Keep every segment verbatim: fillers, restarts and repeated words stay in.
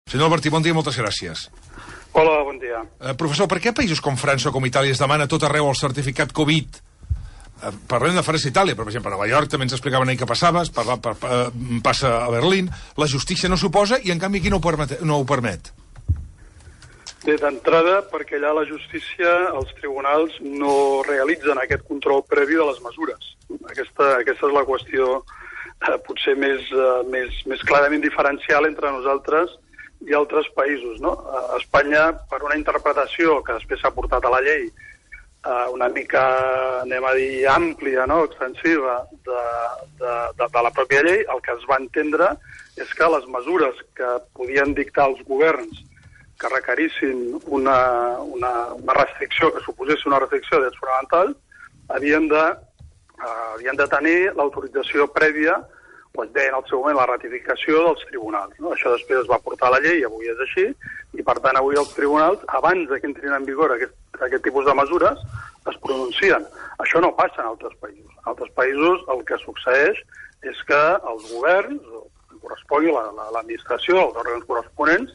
Senyor Albertí, bon dia, moltes gràcies. Hola, bon dia. Eh, professor, per què països com França o com Itàlia es demana tot arreu el certificat Covid? Eh, parlem de França i Itàlia, però per exemple a Nova York també ens explicaven ahir que passava, es parla, per, per, passa a Berlín, la justícia no s'oposa i en canvi aquí no ho permet. No ho permet. Bé, d'entrada, perquè allà la justícia, els tribunals no realitzen aquest control previ de les mesures. Aquesta, aquesta és la qüestió eh, potser més, eh, més, més clarament diferencial entre nosaltres i altres països, no? A Espanya, per una interpretació que després s'ha portat a la llei, eh, una mica, anem a dir, àmplia, no?, extensiva de, de, de, de la pròpia llei, el que es va entendre és que les mesures que podien dictar els governs que requerissin una, una, una restricció, que suposés una restricció de drets fonamentals, havien de, eh, havien de tenir l'autorització prèvia, o es deia en el seu moment la ratificació dels tribunals, no? Això després es va portar a la llei, avui és així, i per tant avui els tribunals, abans que entrin en vigor aquest, aquest tipus de mesures, es pronuncien. Això no passa en altres països. En altres països el que succeeix és que els governs, o que correspongui l'administració, els òrgans corresponents,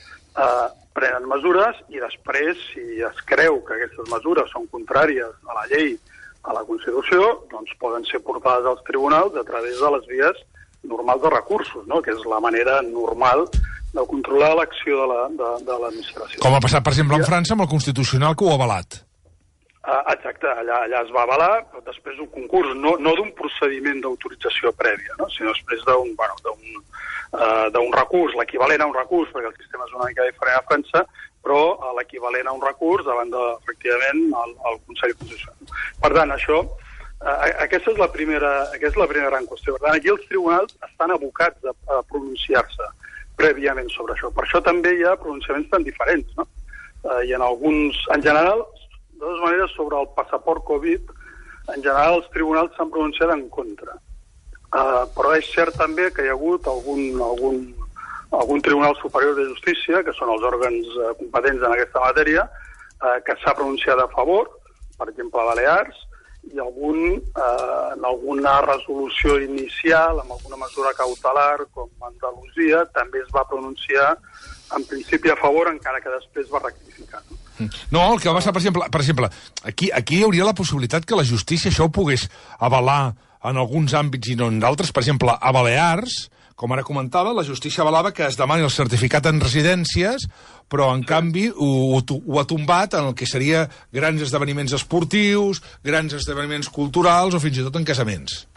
eh, prenen mesures i després, si es creu que aquestes mesures són contràries a la llei, a la Constitució, doncs poden ser portades als tribunals a través de les vies normals de recursos, no?, que és la manera normal de controlar l'acció de l'administració. Com ha passat, per exemple, en França amb el Constitucional, que ho ha avalat. Ah, exacte, allà, allà es va avalar, però després d'un concurs, no, no d'un procediment d'autorització prèvia, no?, sinó després d'un bueno, d'un uh, d'un recurs, l'equivalent a un recurs, perquè el sistema és una mica diferent a França, però l'equivalent a un recurs davant de, efectivament, el, el Consell Constitucional. Per tant, això, eh, aquesta és la primera, aquesta és la primera gran qüestió. Per tant, aquí els tribunals estan abocats a, a pronunciar-se prèviament sobre això. Per això també hi ha pronunciaments tan diferents, no? Eh, I en alguns, en general, de totes maneres, sobre el passaport Covid, en general els tribunals s'han pronunciat en contra. Eh, però és cert també que hi ha hagut algun, algun algun Tribunal Superior de Justícia, que són els òrgans eh, competents en aquesta matèria, eh, que s'ha pronunciat a favor, per exemple a Balears, i algun, eh, en alguna resolució inicial, amb alguna mesura cautelar, com Andalusia, també es va pronunciar en principi a favor, encara que després va rectificar. No, no el que va passar, per exemple, per exemple aquí, aquí hi hauria la possibilitat que la justícia això ho pogués avalar en alguns àmbits i no en d'altres. Per exemple, a Balears, com ara comentava, la justícia avalava que es demani el certificat en residències, però en canvi ho, ho ha tombat en el que seria grans esdeveniments esportius, grans esdeveniments culturals o fins i tot en casaments.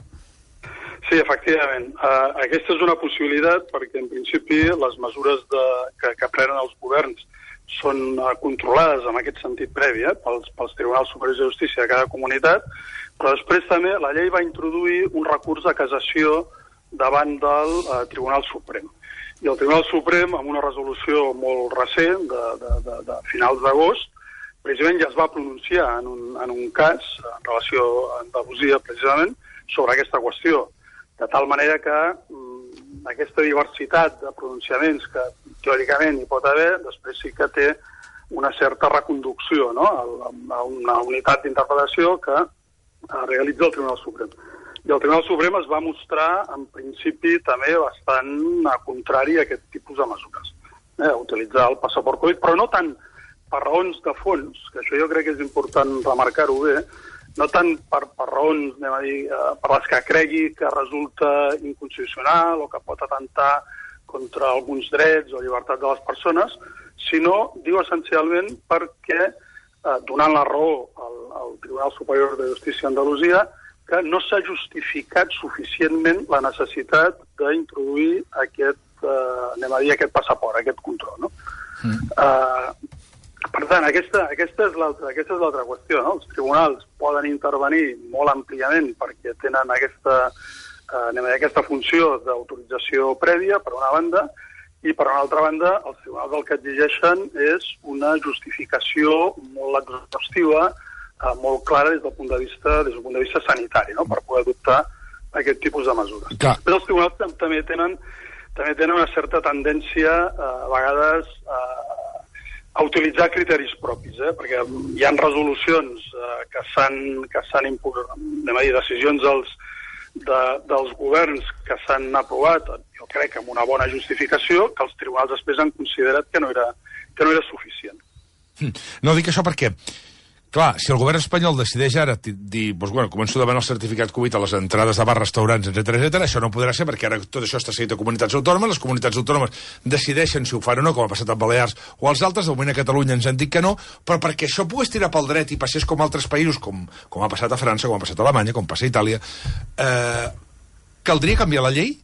Sí, efectivament. Uh, aquesta és una possibilitat perquè, en principi, les mesures de, que, que prenen els governs són uh, controlades en aquest sentit previ eh, pels, pels Tribunals Superiors de Justícia de cada comunitat, però després també la llei va introduir un recurs de cassació davant del eh, Tribunal Suprem. I el Tribunal Suprem, amb una resolució molt recent, de, de, de, de finals d'agost, precisament ja es va pronunciar en un, en un cas, en relació a Andalusia, precisament, sobre aquesta qüestió. De tal manera que mm, aquesta diversitat de pronunciaments que teòricament hi pot haver, després sí que té una certa reconducció, no?, a una unitat d'interpretació que eh, realitza el Tribunal Suprem. I el Tribunal Suprem es va mostrar, en principi, també bastant contrari a aquest tipus de mesures. Eh, utilitzar el passaport Covid, però no tant per raons de fons, que això jo crec que és important remarcar-ho bé, no tant per, per raons, anem a dir, eh, per les que cregui que resulta inconstitucional o que pot atentar contra alguns drets o llibertat de les persones, sinó, diu essencialment, perquè, eh, donant la raó al, al Tribunal Superior de Justícia d'Andalusia, que no s'ha justificat suficientment la necessitat d'introduir aquest, eh, anem a dir, aquest passaport, aquest control, no? Mm. Uh, per tant, aquesta, aquesta és l'altra aquesta és l'altra qüestió, no? Els tribunals poden intervenir molt àmpliament perquè tenen aquesta, eh, anem a dir, aquesta funció d'autorització prèvia, per una banda, i per una altra banda, els tribunals el que exigeixen és una justificació molt exhaustiva, Uh, molt clara des del punt de vista des del punt de vista sanitari, no?, per poder adoptar aquest tipus de mesures. Clar. Però els tribunals també tenen també tenen una certa tendència uh, a vegades uh, a utilitzar criteris propis, eh? Perquè hi ha resolucions uh, que s'han que s'han imposat, anem a dir, decisions dels de, dels governs que s'han aprovat, jo crec que amb una bona justificació, que els tribunals després han considerat que no era, que no era suficient. No dic això perquè, clar, si el govern espanyol decideix ara dir, doncs, bueno, començo a demanar el certificat Covid a les entrades a bars, restaurants, etcètera, etcètera, això no podrà ser perquè ara tot això està seguit a comunitats autònomes, les comunitats autònomes decideixen si ho fan o no, com ha passat amb Balears o els altres, de moment a Catalunya ens han dit que no, però perquè això pogués tirar pel dret i passés com altres països, com, com ha passat a França, com ha passat a Alemanya, com passa a Itàlia, eh, caldria canviar la llei?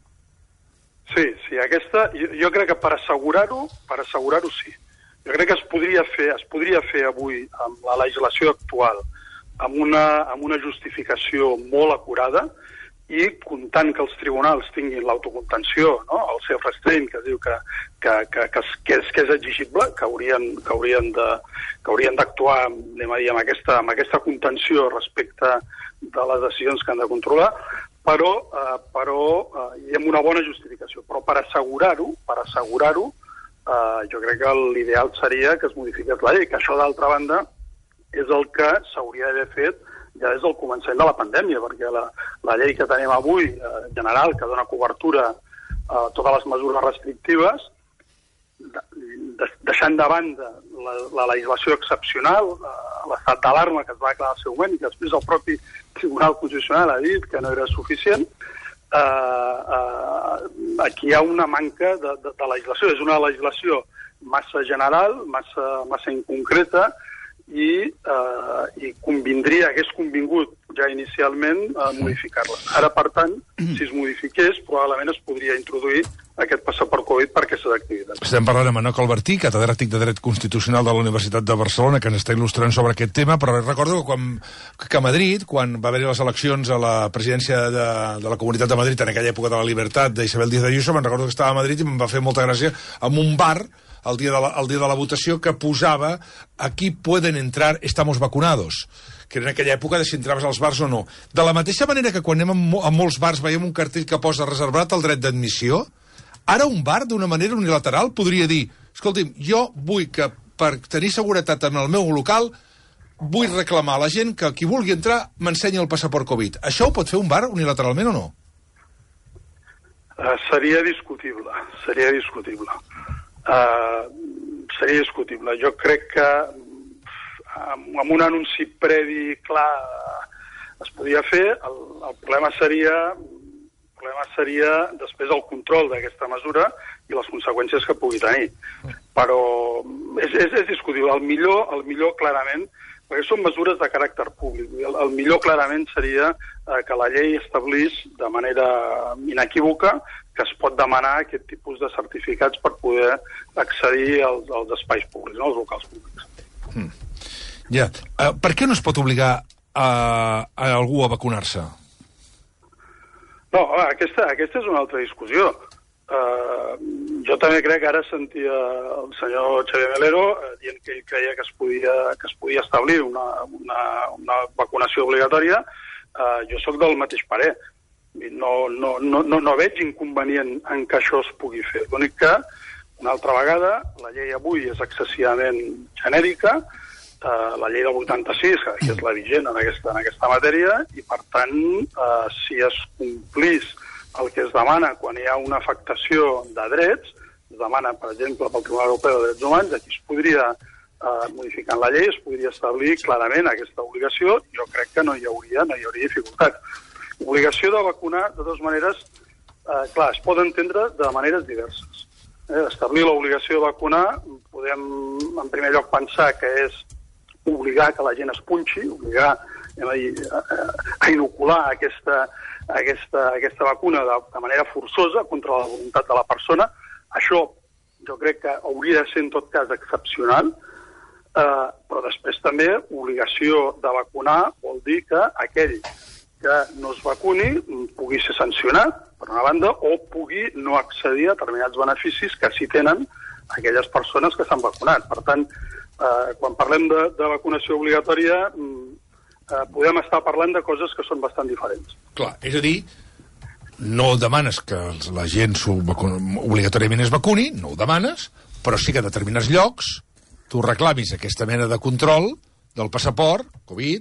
Sí, sí, aquesta, jo, jo crec que per assegurar-ho, per assegurar-ho sí. Jo crec que es podria fer, es podria fer avui amb la legislació actual, amb una, amb una justificació molt acurada i comptant que els tribunals tinguin l'autocontenció, no? El self-restraint, que es diu que, que, que, que, és, que, és, que és exigible, que haurien, que haurien de, que haurien d'actuar, anem a dir, amb aquesta, amb aquesta contenció respecte de les decisions que han de controlar, però, eh, però eh, i amb una bona justificació. Però per assegurar-ho, per assegurar-ho, Uh, jo crec que l'ideal seria que es modifiqués la llei, que això, d'altra banda, és el que s'hauria d'haver fet ja des del començament de la pandèmia, perquè la, la llei que tenim avui, uh, general, que dona cobertura a totes les mesures restrictives, de, de, deixant de banda la, la legislació excepcional, uh, l'estat d'alarma que es va declarar al seu moment i que després el propi Tribunal Constitucional ha dit que no era suficient, Uh, uh, aquí hi ha una manca de, de, de legislació. És una legislació massa general, massa, massa inconcreta i, uh, i convindria, hagués convingut ja inicialment uh, modificar-la. Ara, per tant, si es modifiqués, probablement es podria introduir aquest passaport Covid per aquestes activitats. Estem parlant amb Enoc Albertí, catedràtic de Dret Constitucional de la Universitat de Barcelona, que ens està il·lustrant sobre aquest tema, però recordo que, quan, que a Madrid, quan va haver-hi les eleccions a la presidència de, de la Comunitat de Madrid, en aquella època de la Libertat, d'Isabel Díaz Ayuso, me'n recordo que estava a Madrid i em va fer molta gràcia amb un bar el dia de la, el dia de la votació que posava aquí pueden entrar, estamos vacunados, que era en aquella època de si entraves als bars o no. De la mateixa manera que quan anem a, mo a molts bars veiem un cartell que posa reservat el dret d'admissió, ara un bar, d'una manera unilateral, podria dir, escolti'm, jo vull que per tenir seguretat en el meu local vull reclamar a la gent que qui vulgui entrar m'ensenyi el passaport Covid. Això ho pot fer un bar unilateralment o no? Uh, seria discutible, seria discutible. Uh, seria discutible. Jo crec que amb, amb un anunci previ clar es podia fer. El, el problema seria el problema seria després el control d'aquesta mesura i les conseqüències que pugui tenir. Però és, és, és discutible. El millor, el millor clarament, perquè són mesures de caràcter públic, el, el millor clarament seria eh, que la llei establís de manera inequívoca que es pot demanar aquest tipus de certificats per poder accedir als, als espais públics, no? Als locals públics. Hmm. Ja. Uh, per què no es pot obligar a, a algú a vacunar-se? No, aquesta, aquesta és una altra discussió. Uh, jo també crec que ara sentia el senyor Xavier Melero uh, dient que ell creia que es podia, que es podia establir una, una, una vacunació obligatòria. Uh, jo sóc del mateix parer. No, no, no, no, no veig inconvenient en que això es pugui fer. L'únic que, una altra vegada, la llei avui és excessivament genèrica, eh, la llei del vuitanta-sis, que és la vigent en aquesta, en aquesta matèria, i per tant, eh, si es complís el que es demana quan hi ha una afectació de drets, es demana, per exemple, pel Tribunal Europeu de Drets Humans, aquí es podria, eh, modificant la llei, es podria establir clarament aquesta obligació, i jo crec que no hi hauria, no hi hauria dificultat. Obligació de vacunar, de totes maneres, eh, clar, es pot entendre de maneres diverses. Eh, establir l'obligació de vacunar, podem en primer lloc pensar que és obligar que la gent es punxi, obligar a, a, a inocular aquesta, aquesta, aquesta vacuna de, de manera forçosa contra la voluntat de la persona. Això jo crec que hauria de ser en tot cas excepcional, eh, però després també obligació de vacunar vol dir que aquell que no es vacuni pugui ser sancionat, per una banda, o pugui no accedir a determinats beneficis que sí tenen aquelles persones que s'han vacunat. Per tant, eh, quan parlem de, de vacunació obligatòria, eh, podem estar parlant de coses que són bastant diferents. Clar, és a dir, no demanes que la gent obligatòriament es vacuni, no ho demanes, però sí que a determinats llocs tu reclamis aquesta mena de control del passaport Covid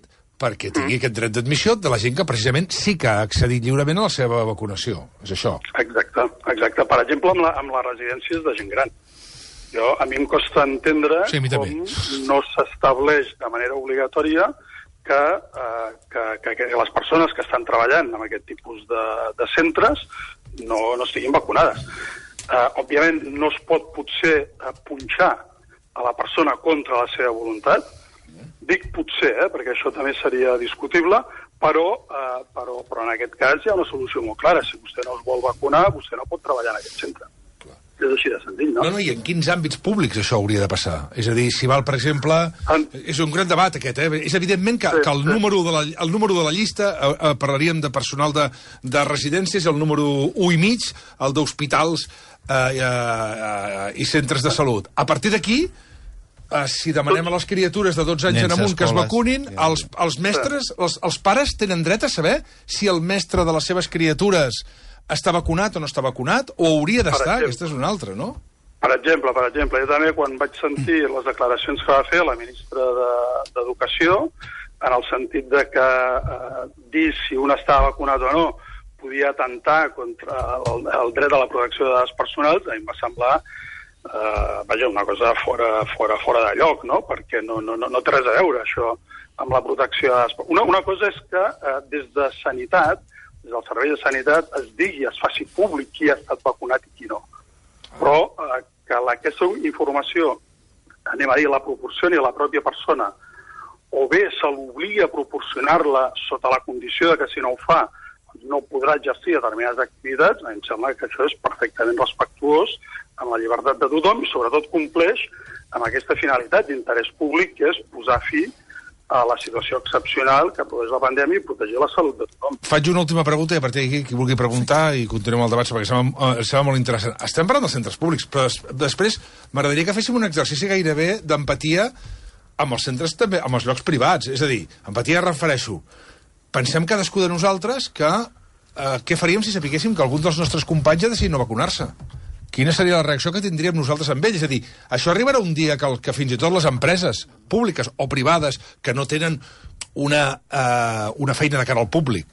perquè tingui aquest dret d'admissió de la gent que precisament sí que ha accedit lliurement a la seva vacunació. És això. Exacte, exacte. Per exemple, amb, la, amb les residències de gent gran. Jo, a mi em costa entendre sí, com no s'estableix de manera obligatòria que, eh, que, que, que les persones que estan treballant en aquest tipus de, de centres no, no estiguin vacunades. Eh, òbviament, no es pot potser punxar a la persona contra la seva voluntat. Dic potser, eh, perquè això també seria discutible, però, eh, però, però en aquest cas hi ha una solució molt clara. Si vostè no es vol vacunar, vostè no pot treballar en aquest centre. Clar. És així de senzill, no? No, no, i en quins àmbits públics això hauria de passar? És a dir, si val, per exemple... En... És un gran debat, aquest, eh? És evidentment que, sí, que el, sí. número de la, el número de la llista, eh, eh, parlaríem de personal de, de residències, el número u i mig, el d'hospitals eh, eh, eh, i centres de salut. A partir d'aquí... Uh, si demanem a les criatures de dotze anys en amunt que es vacunin, els, els mestres, els, els pares tenen dret a saber si el mestre de les seves criatures està vacunat o no està vacunat, o hauria d'estar, aquesta és una altra, no? Per exemple, per exemple, jo també quan vaig sentir les declaracions que va fer la ministra d'Educació, en el sentit de que eh, dir si un estava vacunat o no podia atentar contra el, el dret a la protecció de dades personals, a mi em va semblar Uh, vaja, una cosa fora, fora, fora de lloc, no? Perquè no, no, no té res a veure això amb la protecció de dades. Una, una cosa és que uh, des de Sanitat, des del Servei de Sanitat, es digui, es faci públic qui ha estat vacunat i qui no. Però uh, que la, aquesta informació, anem a dir, la proporcioni a la pròpia persona, o bé se l'obligui a proporcionar-la sota la condició de que si no ho fa no podrà exercir determinades activitats, em sembla que això és perfectament respectuós amb la llibertat de tothom i sobretot compleix amb aquesta finalitat d'interès públic, que és posar fi a la situació excepcional que produeix la pandèmia i protegir la salut de tothom. Faig una última pregunta i a partir d'aquí qui vulgui preguntar i continuem el debat perquè sembla, sembla molt interessant. Estem parlant dels centres públics, però després m'agradaria que féssim un exercici gairebé d'empatia amb els centres també, amb els llocs privats. És a dir, empatia refereixo. Pensem cadascú de nosaltres que eh, què faríem si sapiguéssim que algun dels nostres companys ha decidit no vacunar-se? Quina seria la reacció que tindríem nosaltres amb ell? És a dir, això arribarà un dia que, el, que fins i tot les empreses públiques o privades que no tenen una, uh, una feina de cara al públic,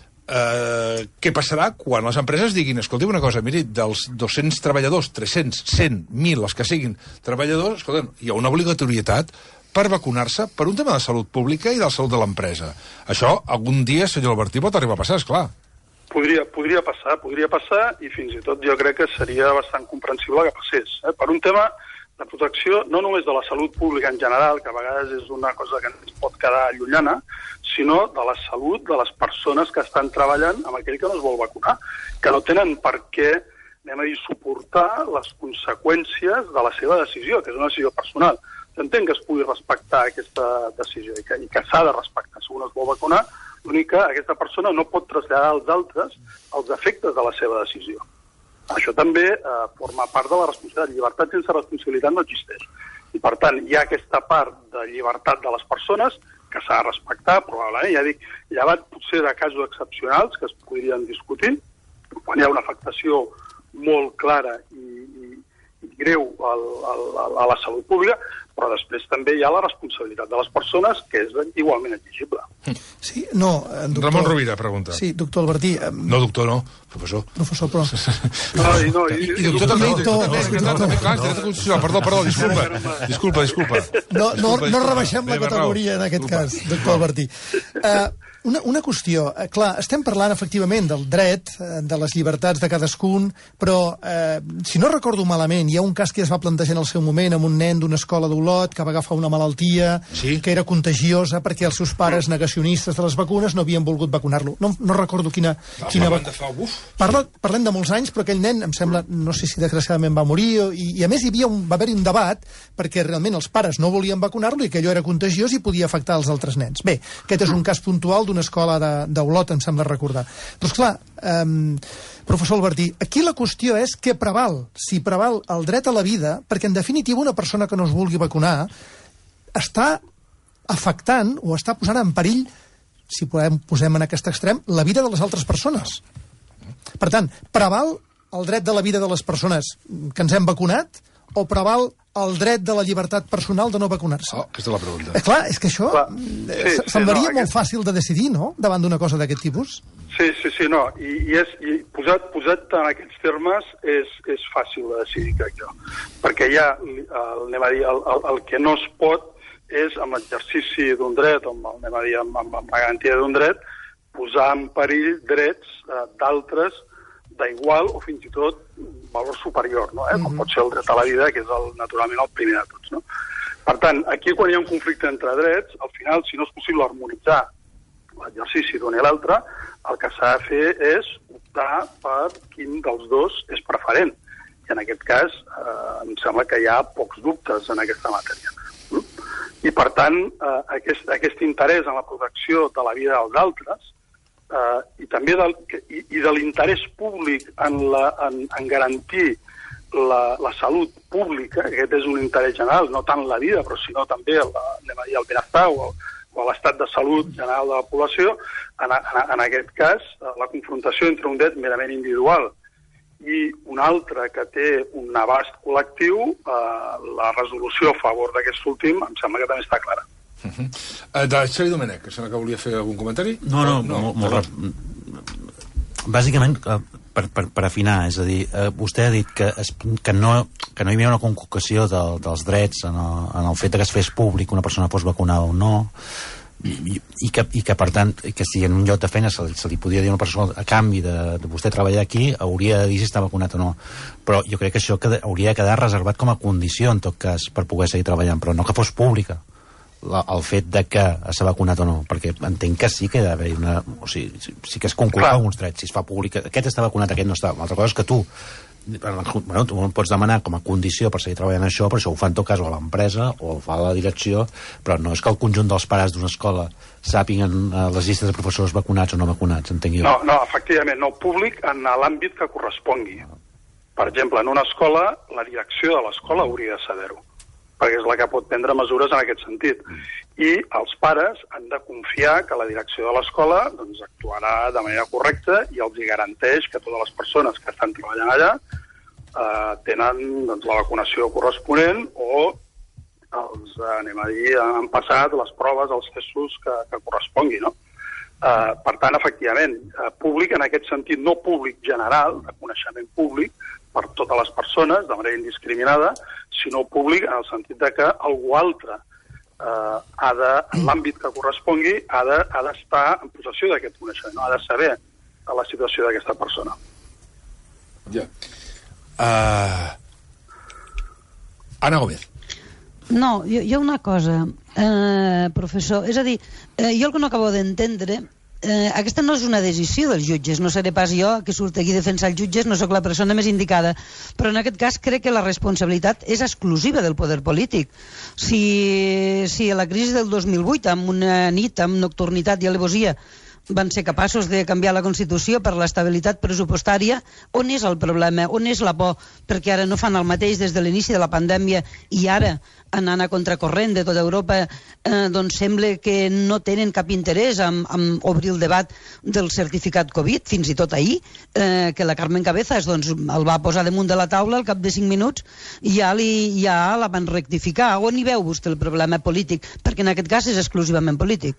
uh, què passarà quan les empreses diguin, escolteu una cosa, miri, dels dos-cents treballadors, tres-cents, cent, mil, els que siguin treballadors, escolteu, hi ha una obligatorietat per vacunar-se per un tema de salut pública i de la salut de l'empresa. Això, algun dia, senyor Albertí, pot arribar a passar, esclar. Podria, podria passar, podria passar i fins i tot jo crec que seria bastant comprensible que passés. Eh? Per un tema de protecció no només de la salut pública en general, que a vegades és una cosa que ens pot quedar llunyana, sinó de la salut de les persones que estan treballant amb aquell que no es vol vacunar, que no tenen per què, anem a dir, suportar les conseqüències de la seva decisió, que és una decisió personal. S'entén que es pugui respectar aquesta decisió i que, i que s'ha de respectar. Si un es vol vacunar, l'únic que aquesta persona no pot traslladar als altres els efectes de la seva decisió. Això també eh, forma part de la responsabilitat. Llibertat sense responsabilitat no existeix. I, per tant, hi ha aquesta part de llibertat de les persones que s'ha de respectar, probablement, ja dic, llevat potser de casos excepcionals que es podrien discutir, quan hi ha una afectació molt clara i, i, i greu al, al, a la salut pública, però després també hi ha la responsabilitat de les persones, que és igualment exigible. Sí, no, doctor... Ramon Rovira, pregunta. Sí, doctor Albertí... No, doctor, no, professor. Professor, però... No, i, no, i, I doctor també, doctor, també, clar, perdó, perdó, disculpa, disculpa, disculpa. No, no, no rebaixem la categoria en aquest cas, doctor Albertí. Uh, una, una qüestió, uh, clar, estem parlant efectivament del dret, uh, de les llibertats de cadascun, però, uh, si no recordo malament, hi ha un cas que es va plantejar en el seu moment amb un nen d'una escola d'Olot que va agafar una malaltia, sí? Que era contagiosa perquè els seus pares negacionistes de les vacunes no havien volgut vacunar-lo. No, no recordo quina... Ah, quina va... fa, Parla, parlem de molts anys, però aquell nen, em sembla, no sé si desgraciadament va morir, i, i a més hi havia un, va haver-hi un debat perquè realment els pares no volien vacunar-lo i que allò era contagiós i podia afectar els altres nens. Bé, aquest és un cas puntual d'una escola d'Olot, em sembla recordar. Però, esclar, um, professor Albertí, aquí la qüestió és què preval. Si preval el dret a la vida, perquè en definitiva una persona que no es vulgui vacunar està afectant o està posant en perill, si podem, posem en aquest extrem, la vida de les altres persones. Per tant, preval el dret de la vida de les persones que ens hem vacunat o preval el dret de la llibertat personal de no vacunar-se? Oh, aquesta és la pregunta. Eh, clar, és que això Clar. eh, Sí, sí, semblaria no, molt aquest- fàcil de decidir, no?, davant d'una cosa d'aquest tipus. Sí, sí, sí, no. I, i, és, i posat, posat en aquests termes és, és fàcil de decidir, crec jo. Perquè ja, el, anem a dir, el, el, el que no es pot és, amb l'exercici d'un dret, o amb, anem a dir, amb, amb, amb la garantia d'un dret, posar en perill drets eh, d'altres d'igual o fins i tot valor superior, no? Eh? Com pot ser el dret a la vida, que és el, naturalment el primer de tots, no? Per tant, aquí quan hi ha un conflicte entre drets, al final, si no és possible harmonitzar l'exercici d'un i l'altre, el que s'ha de fer és optar per quin dels dos és preferent. I en aquest cas, eh, em sembla que hi ha pocs dubtes en aquesta matèria. Mm? I, per tant, eh, aquest, aquest interès en la protecció de la vida dels altres Uh, i també del, i, i de l'interès públic en, la, en, en garantir la, la salut pública, aquest és un interès general, no tant la vida, però sinó també la, anem a dir, el benestar o, o l'estat de salut general de la població, en, en, en aquest cas, la confrontació entre un dret merament individual i un altre que té un abast col·lectiu, uh, la resolució a favor d'aquest últim em sembla que també està clara. Uh -huh. uh, de Xavi Domènech, que sembla que volia fer algun comentari? No, no, no, molt, molt rap... Bàsicament, per, per, per afinar, és a dir, eh, vostè ha dit que, es, que, no, que no hi havia una conculcació de, dels drets en el, en el fet que es fes públic una persona fos vacunada o no, i, i, que, i que, per tant, que si en un lloc de feina se, se li podia dir a una persona a canvi de, de vostè treballar aquí, hauria de dir si està vacunat o no. Però jo crec que això que, hauria de quedar reservat com a condició, en tot cas, per poder seguir treballant, però no que fos pública. La, el fet de que s'ha vacunat o no, perquè entenc que sí que ha d'haver una... O sigui, sí, sí que es conculca alguns drets, si es fa públic, aquest està vacunat, aquest no està. L'altra cosa és que tu, bueno, tu pots demanar com a condició per seguir treballant això, però això ho fa en tot cas o a l'empresa o ho fa a la direcció, però no és que el conjunt dels pares d'una escola sàpiguen les llistes de professors vacunats o no vacunats, entenc jo. No, no, efectivament, no, públic en l'àmbit que correspongui. Per exemple, en una escola, la direcció de l'escola hauria de saber-ho, perquè és la que pot prendre mesures en aquest sentit. I els pares han de confiar que la direcció de l'escola doncs, actuarà de manera correcta i els hi garanteix que totes les persones que estan treballant allà eh, tenen doncs, la vacunació corresponent o els, anem a dir, han passat les proves, els testos que, que correspongui, no? Eh, per tant, efectivament, eh, públic en aquest sentit, no públic general, de coneixement públic, per totes les persones, de manera indiscriminada, sinó públic en el sentit de que algú altre eh, ha de, en l'àmbit que correspongui, ha de, ha d'estar en possessió d'aquest coneixement, no? Ha de saber la situació d'aquesta persona. Ja. Uh... Ana Gómez. No, hi, hi ha una cosa, eh, professor, és a dir, eh, jo el que no acabo d'entendre... Eh, aquesta no és una decisió dels jutges, no seré pas jo que surt aquí a defensar els jutges, no sóc la persona més indicada, però en aquest cas crec que la responsabilitat és exclusiva del poder polític. Si, si a la crisi del dos mil vuit, amb una nit, amb nocturnitat i alevosia, van ser capaços de canviar la Constitució per l'estabilitat pressupostària, on és el problema? On és la por? Perquè ara no fan el mateix des de l'inici de la pandèmia i ara, anant a contracorrent de tota Europa, eh, doncs sembla que no tenen cap interès en, en obrir el debat del certificat Covid, fins i tot ahir, eh, que la Carmen Cabezas doncs, el va posar damunt de la taula al cap de cinc minuts i ja, li, ja la van rectificar. On hi veu vostè el problema polític? Perquè en aquest cas és exclusivament polític.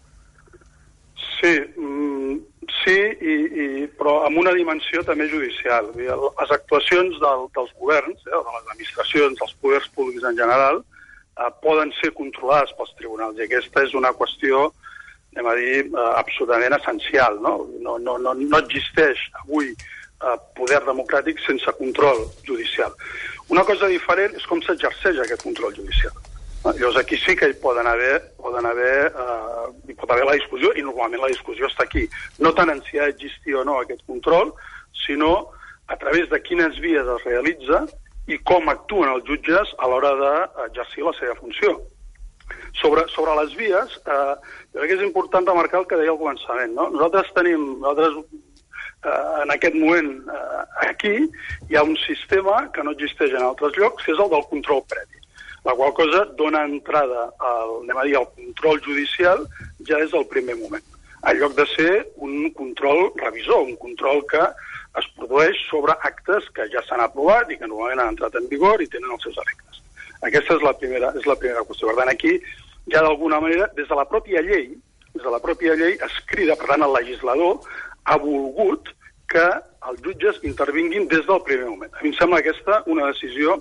Sí, mm, sí, i, i, però amb una dimensió també judicial. Les actuacions del, dels governs, eh, de les administracions, dels poders públics en general, eh, poden ser controlades pels tribunals, i aquesta és una qüestió, anem a dir, eh, absolutament essencial. No, no, no, no, no existeix avui eh, poder democràtic sense control judicial. Una cosa diferent és com s'exerceix aquest control judicial. Llavors aquí sí que hi poden haver, poden haver, eh, hi pot haver la discussió, i normalment la discussió està aquí. No tant en si ha d'existir o no aquest control, sinó a través de quines vies es realitza i com actuen els jutges a l'hora d'exercir la seva funció. Sobre, sobre les vies, eh, jo crec que és important remarcar el que deia al començament. No? Nosaltres tenim, nosaltres eh, en aquest moment eh, aquí hi ha un sistema que no existeix en altres llocs, que és el del control previ. La qual cosa dona entrada al, anem a dir, al control judicial ja des del primer moment, en lloc de ser un control revisor, un control que es produeix sobre actes que ja s'han aprovat i que normalment han entrat en vigor i tenen els seus efectes. Aquesta és la primera, és la primera qüestió. Per tant, aquí ja d'alguna manera, des de la pròpia llei, des de la pròpia llei es crida, per tant, el legislador ha volgut que els jutges intervinguin des del primer moment. A mi em sembla aquesta una decisió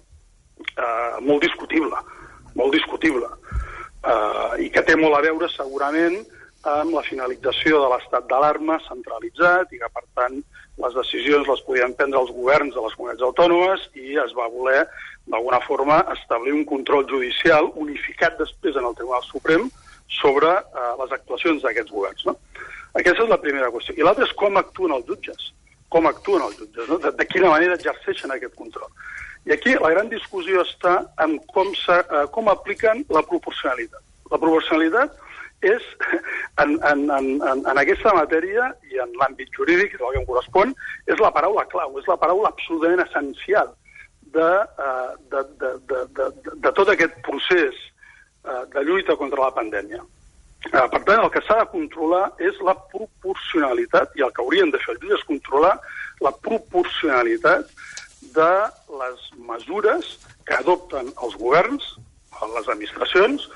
eh, molt discutible, molt discutible, eh, i que té molt a veure segurament amb la finalització de l'estat d'alarma centralitzat i que, per tant, les decisions les podien prendre els governs de les comunitats autònomes i es va voler, d'alguna forma, establir un control judicial unificat després en el Tribunal Suprem sobre eh, les actuacions d'aquests governs. No? Aquesta és la primera qüestió. I l'altra és com actuen els jutges. Com actuen els jutges, no? de, de quina manera exerceixen aquest control. I aquí la gran discussió està en com, eh, com apliquen la proporcionalitat. La proporcionalitat és, en, en, en, en aquesta matèria i en l'àmbit jurídic, del que em correspon, és la paraula clau, és la paraula absolutament essencial de, de, de, de, de, de tot aquest procés de lluita contra la pandèmia. Per tant, el que s'ha de controlar és la proporcionalitat, i el que haurien de fer els jutges és controlar la proporcionalitat de les mesures que adopten els governs, les administracions,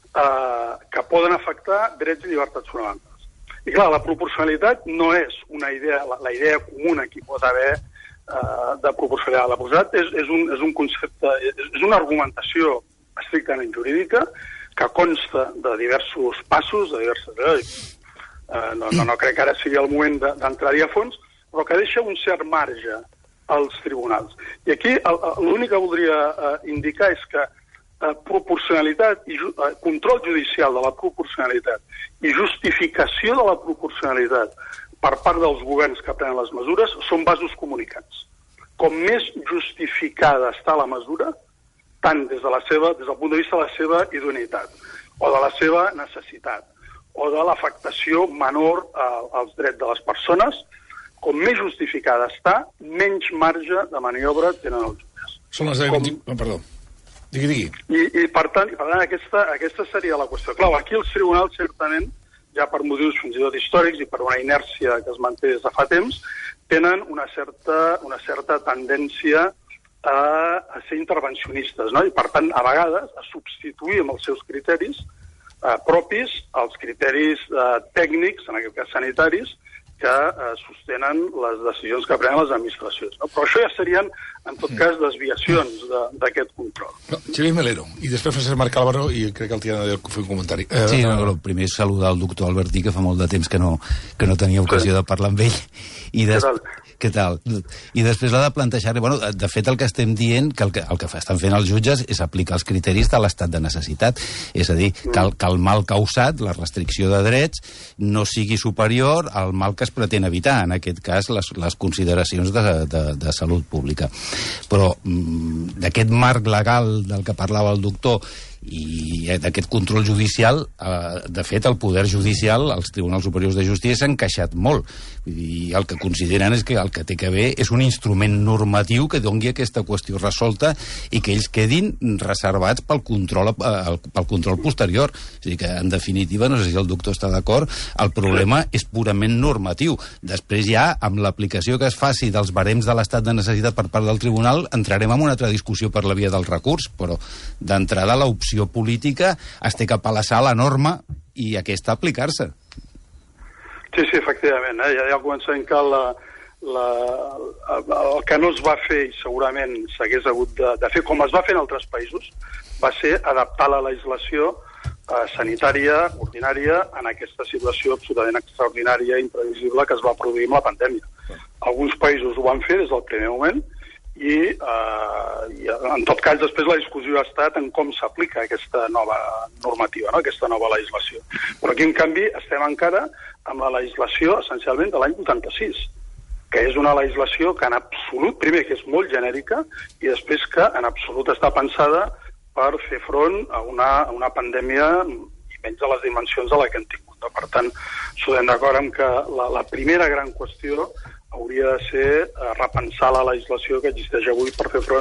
Eh, que poden afectar drets i llibertats fonamentals. I clar, la proporcionalitat no és una idea, la, la idea comuna que hi pot haver eh, de proporcionalitat. La proporcionalitat és, és, un, és un concepte, és, és una argumentació estrictament jurídica que consta de diversos passos, de diverses lleis. Eh, no, no, no crec que ara sigui el moment d'entrar-hi a fons, però que deixa un cert marge als tribunals. I aquí l'únic que voldria eh, indicar és que Eh, proporcionalitat i ju eh, control judicial de la proporcionalitat i justificació de la proporcionalitat per part dels governs que prenen les mesures són vasos comunicants. Com més justificada està la mesura, tant des de la seva, des del punt de vista de la seva idoneïtat, o de la seva necessitat, o de l'afectació menor a, als drets de les persones, com més justificada està, menys marge de maniobra tenen els jutges. Són les deu vint... Com... Oh, perdó. Digui, digui. I, i per tant, per tant aquesta, aquesta seria la qüestió. Clar, aquí els tribunals, certament, ja per motius fins i tot històrics i per una inèrcia que es manté des de fa temps, tenen una certa, una certa tendència a, a ser intervencionistes, no? I per tant, a vegades, a substituir amb els seus criteris eh, propis els criteris eh, tècnics, en aquest cas sanitaris, que eh, sostenen les decisions que prenen les administracions. No? Però això ja serien, en tot cas, desviacions d'aquest de, control. No, Xavier Melero, i després Francesc Marc Álvaro, i crec que el Tiana deu fer un comentari. Eh, sí, no, el primer és saludar el doctor Albertí, que fa molt de temps que no, que no tenia ocasió sí. de parlar amb ell. I des... Què tal? I després l'ha de plantejar... Bueno, de fet, el que estem dient, que el que, el que estan fent els jutges és aplicar els criteris de l'estat de necessitat. És a dir, que el, que el mal causat, la restricció de drets, no sigui superior al mal que es pretén evitar, en aquest cas, les, les consideracions de, de, de salut pública. Però d'aquest marc legal del que parlava el doctor i d'aquest control judicial, eh, de fet, el poder judicial, els tribunals superiors de justícia s'han queixat molt. I el que consideren és que el que té que haver és un instrument normatiu que doni aquesta qüestió resolta i que ells quedin reservats pel control, eh, pel control posterior. És a dir, que, en definitiva, no sé si el doctor està d'acord, el problema és purament normatiu. Després ja, amb l'aplicació que es faci dels barems de l'estat de necessitat per part del tribunal, entrarem en una altra discussió per la via del recurs, però d'entrada l'opció política es té que apalaçar la norma i aquesta aplicar-se. Sí, sí, efectivament. Eh? Ja, ja comencem que la, la, el que no es va fer i segurament s'hagués hagut de, de fer, com es va fer en altres països, va ser adaptar la legislació eh, sanitària ordinària en aquesta situació absolutament extraordinària i imprevisible que es va produir amb la pandèmia. Alguns països ho van fer des del primer moment, i, eh, i en tot cas després la discussió ha estat en com s'aplica aquesta nova normativa, no? Aquesta nova legislació. Però aquí, en canvi, estem encara amb la legislació essencialment de l'any vuitanta-sis, que és una legislació que en absolut, primer, que és molt genèrica, i després que en absolut està pensada per fer front a una, a una pandèmia i menys de les dimensions de la que hem tingut. No? Per tant, estem d'acord amb que la, la primera gran qüestió hauria de ser eh, repensar la legislació que existeix avui per fer front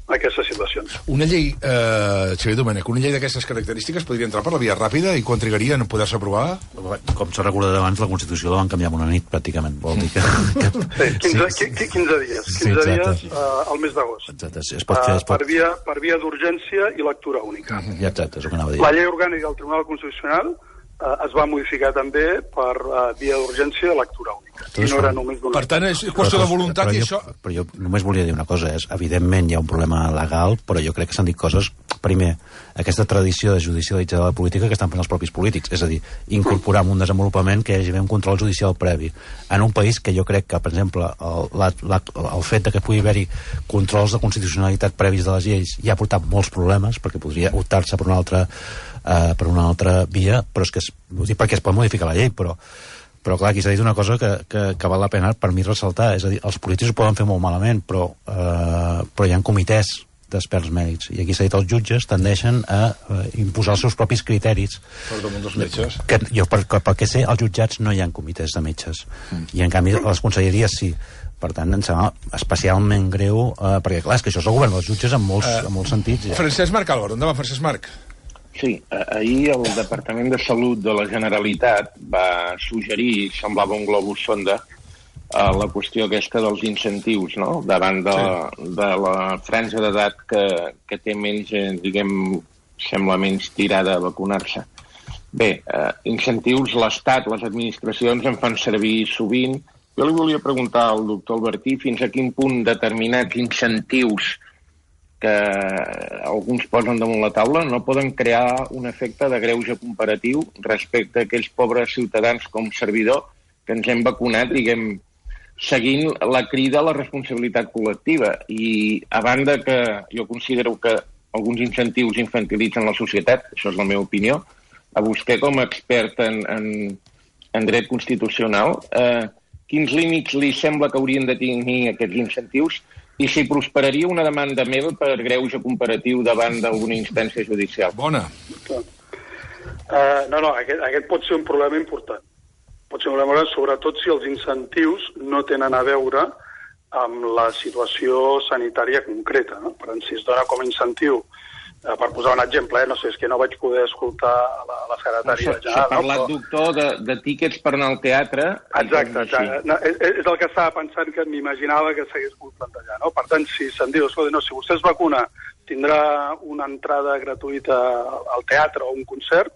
aquestes situacions. Una llei, eh, Xavier Domènech, una llei d'aquestes característiques podria entrar per la via ràpida i quan trigaria en poder-se aprovar? Com s'ha recordat abans, la Constitució la van canviar en una nit, pràcticament. Vol dir que... Sí, quinze, sí, sí. quinze dies. quinze sí, dies uh, al mes d'agost. Exacte, sí, es pot fer... Es pot... Uh, per via, per via d'urgència i lectura única. Ja, exacte, és el que anava a dir. La llei orgànica del Tribunal Constitucional uh, es va modificar també per uh, via d'urgència i lectura única. I no era només d'una... Per tant, és qüestió de voluntat però, i però això... Jo, però jo només volia dir una cosa, és, evidentment hi ha un problema legal, però jo crec que s'han dit coses, primer, aquesta tradició de judicialitzar la política que estan fent els propis polítics, és a dir, incorporar en un desenvolupament que hi hagi un control judicial previ. En un país que jo crec que, per exemple, el, la, la, el fet de que pugui haver-hi controls de constitucionalitat previs de les lleis ja ha portat molts problemes, perquè podria optar-se per una altra, eh, per una altra via, però és que es, ho dic perquè es pot modificar la llei, però però clar, aquí s'ha dit una cosa que, que, que val la pena per mi ressaltar, és a dir, els polítics ho poden fer molt malament, però, eh, però hi ha comitès d'experts mèdics, i aquí s'ha dit els jutges tendeixen a eh, imposar els seus propis criteris. Per damunt dels metges. Que, jo, per, pel que sé, als jutjats no hi ha comitès de metges, mm. i en canvi les conselleries sí. Per tant, em sembla especialment greu, eh, perquè clar, és que això és el govern dels jutges en molts, uh, en molts sentits. Ja. Francesc Marc Álvaro, endavant, Francesc Marc. Sí, ahir el Departament de Salut de la Generalitat va suggerir, semblava un globus sonda, la qüestió aquesta dels incentius, no?, davant de, sí. de la franja d'edat que, que té menys, diguem, sembla menys tirada a vacunar-se. Bé, eh, incentius, l'Estat, les administracions en fan servir sovint. Jo li volia preguntar al doctor Albertí fins a quin punt determinats incentius que alguns posen damunt la taula no poden crear un efecte de greuge comparatiu respecte a aquells pobres ciutadans com servidor que ens hem vacunat, diguem, seguint la crida a la responsabilitat col·lectiva. I a banda que jo considero que alguns incentius infantilitzen la societat, això és la meva opinió, a vostè com a expert en, en, en dret constitucional, eh, quins límits li sembla que haurien de tenir aquests incentius i si prosperaria una demanda meva per greuge comparatiu davant d'alguna instància judicial? Bona. Uh, no, no, aquest, aquest pot ser un problema important. Pot ser un problema, sobretot si els incentius no tenen a veure amb la situació sanitària concreta, no? Per tant, si es dona com a incentiu, eh, per posar un exemple, eh, no sé, és que no vaig poder escoltar la, la secretària general. S'ha parlat, no? Però... doctor, de, de tíquets per anar al teatre. Exacte, exacte. No, és, és el que estava pensant, que m'imaginava que s'hagués pogut plantejar, no? Per tant, si se'n diu, escolta, no, si vostè es vacuna, tindrà una entrada gratuïta al teatre o un concert,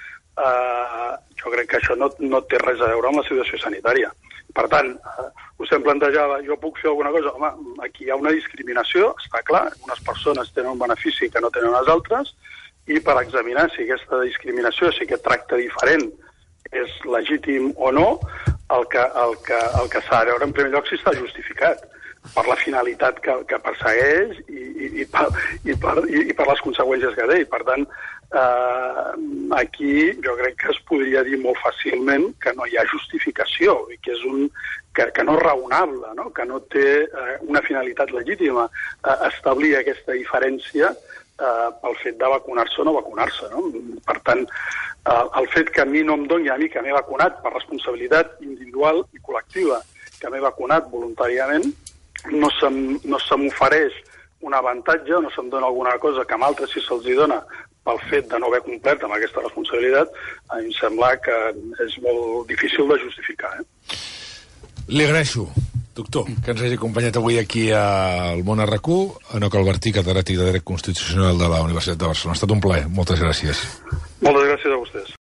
eh, jo crec que això no, no té res a veure amb la situació sanitària. Per tant, eh, vostè em plantejava, jo puc fer alguna cosa? Home, aquí hi ha una discriminació, està clar, unes persones tenen un benefici que no tenen les altres, i per examinar si aquesta discriminació, si aquest tracte diferent és legítim o no, el que, el que, el que s'ha de veure en primer lloc si està justificat per la finalitat que, que persegueix i, i, i, per, i, per, i, i per les conseqüències que té. I, per tant, eh, aquí jo crec que es podria dir molt fàcilment que no hi ha justificació i que és un que, que no és raonable, no? Que no té eh, una finalitat legítima eh, establir aquesta diferència eh, pel fet de vacunar-se o no vacunar-se, no? Per tant, eh, el fet que a mi no em doni, a mi que m'he vacunat per responsabilitat individual i col·lectiva, que m'he vacunat voluntàriament, no se, no se m'ofereix un avantatge, no se'm dona alguna cosa que amb altres si se'ls dona pel fet de no haver complert amb aquesta responsabilitat, a mi em sembla que és molt difícil de justificar. Eh? Li agraeixo, doctor, que ens hagi acompanyat avui aquí al Món R Q, Enoc Albertí, catedràtic de Dret Constitucional de la Universitat de Barcelona. Ha estat un plaer. Moltes gràcies. Moltes gràcies a vostès.